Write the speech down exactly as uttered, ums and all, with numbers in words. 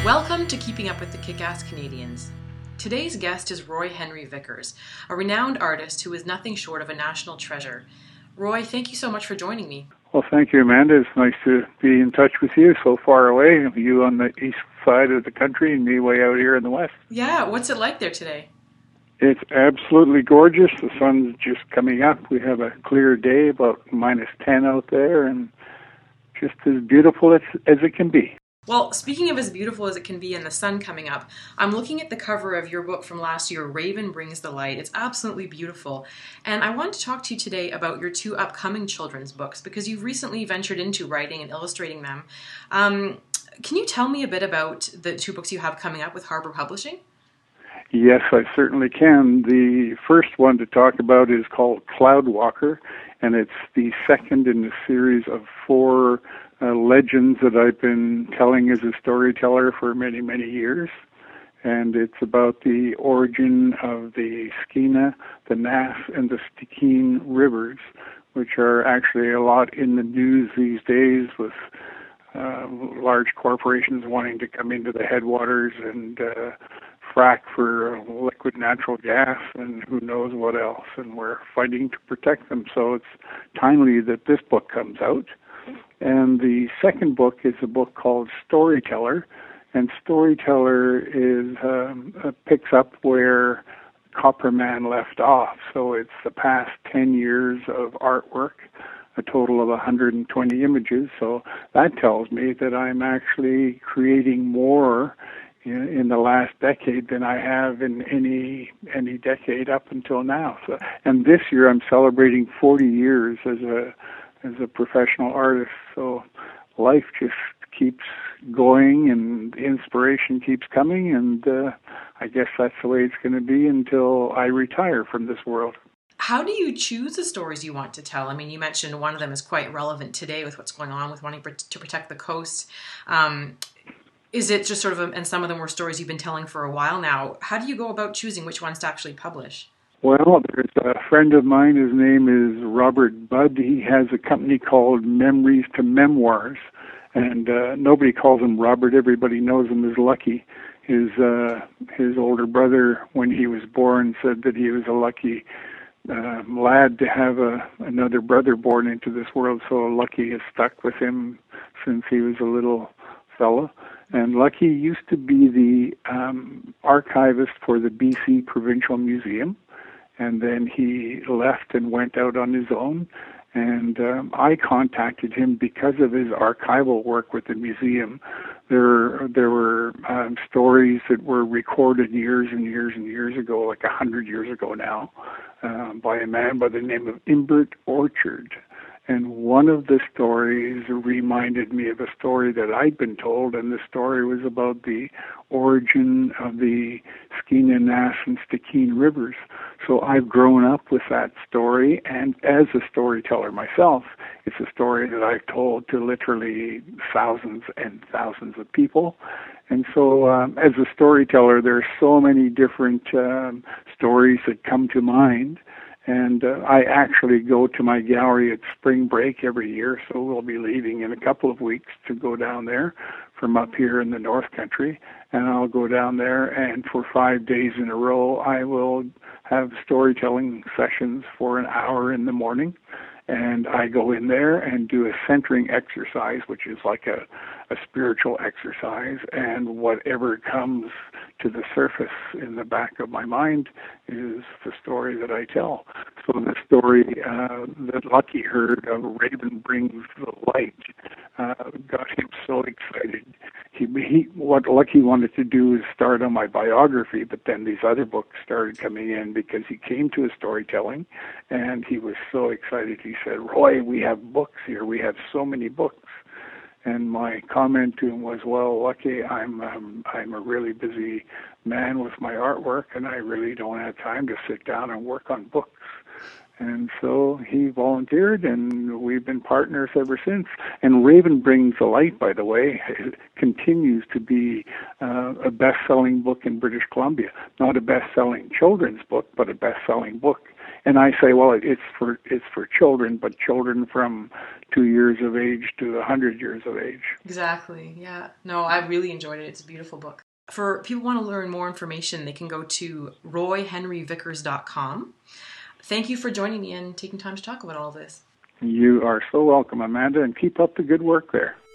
Welcome to Keeping Up with the Kick-Ass Canadians. Today's guest is Roy Henry Vickers, a renowned artist who is nothing short of a national treasure. Roy, thank you so much for joining me. Well, thank you, Amanda. It's nice to be in touch with you so far away. You on the east side of the country and me way out here in the west. Yeah, what's it like there today? It's absolutely gorgeous. The sun's just coming up. We have a clear day, about minus ten out there, and just as beautiful as, as it can be. Well, speaking of as beautiful as it can be and the sun coming up, I'm looking at the cover of your book from last year, Raven Brings the Light. It's absolutely beautiful. And I wanted to talk to you today about your two upcoming children's books because you've recently ventured into writing and illustrating them. Um, can you tell me a bit about the two books you have coming up with Harbor Publishing? Yes, I certainly can. The first one to talk about is called Cloudwalker, and it's the second in the series of four Uh, legends that I've been telling as a storyteller for many, many years. And it's about the origin of the Skeena, the Nass, and the Stikine rivers, which are actually a lot in the news these days with uh, large corporations wanting to come into the headwaters and uh, frack for liquid natural gas and who knows what else. And we're fighting to protect them. So it's timely that this book comes out. And the second book is a book called Storyteller, and Storyteller is um, uh, picks up where Copperman left off. So it's the past ten years of artwork, a total of one hundred twenty images. So that tells me that I'm actually creating more in, in the last decade than I have in any any decade up until now. So, and this year I'm celebrating forty years as a as a professional artist, so life just keeps going and inspiration keeps coming, and uh, I guess that's the way it's going to be until I retire from this world. How do you choose the stories you want to tell? I mean, you mentioned one of them is quite relevant today with what's going on with wanting to protect the coast. Um, is it just sort of, a, and some of them were stories you've been telling for a while now. How do you go about choosing which ones to actually publish? Well, there's a friend of mine, his name is Robert Budd. He has a company called Memories to Memoirs, and uh, nobody calls him Robert. Everybody knows him as Lucky. His uh, his older brother, when he was born, said that he was a lucky uh, lad to have a, another brother born into this world, so Lucky has stuck with him since he was a little fella. And Lucky used to be the um, archivist for the B C Provincial Museum. And then he left and went out on his own. And um, I contacted him because of his archival work with the museum. There, there were um, stories that were recorded years and years and years ago, like a hundred years ago now, uh, by a man by the name of Imbert Orchard. And one of the stories reminded me of a story that I'd been told, and the story was about the origin of the Skeena, Nass, and Stikine rivers. So I've grown up with that story, and as a storyteller myself, it's a story that I've told to literally thousands and thousands of people. And so um, as a storyteller, there are so many different um, stories that come to mind. And uh, I actually go to my gallery at spring break every year, so we'll be leaving in a couple of weeks to go down there from up here in the North Country. And I'll go down there, and for five days in a row, I will have storytelling sessions for an hour in the morning. And I go in there and do a centering exercise, which is like a, a spiritual exercise, and whatever comes to the surface in the back of my mind is the story that I tell. So the story uh, that Lucky heard of Raven Brings the Light uh, got him so excited. He, he, what Lucky wanted to do is start on my biography, but then these other books started coming in because he came to his storytelling, and he was so excited. He said, "Roy, we have books here. We have so many books." And my comment to him was, "Well, Lucky, I'm um, I'm a really busy man with my artwork, and I really don't have time to sit down and work on books." And so he volunteered, and we've been partners ever since. And Raven Brings the Light, by the way, continues to be uh, a best-selling book in British Columbia. Not a best-selling children's book, but a best-selling book And I say, well, it's for it's for children, but children from two years of age to a hundred years of age. Exactly. Yeah. No, I really enjoyed it. It's a beautiful book. For people who want to learn more information, they can go to roy henry vickers dot com. Thank you for joining me and taking time to talk about all this. You are so welcome, Amanda, and keep up the good work there.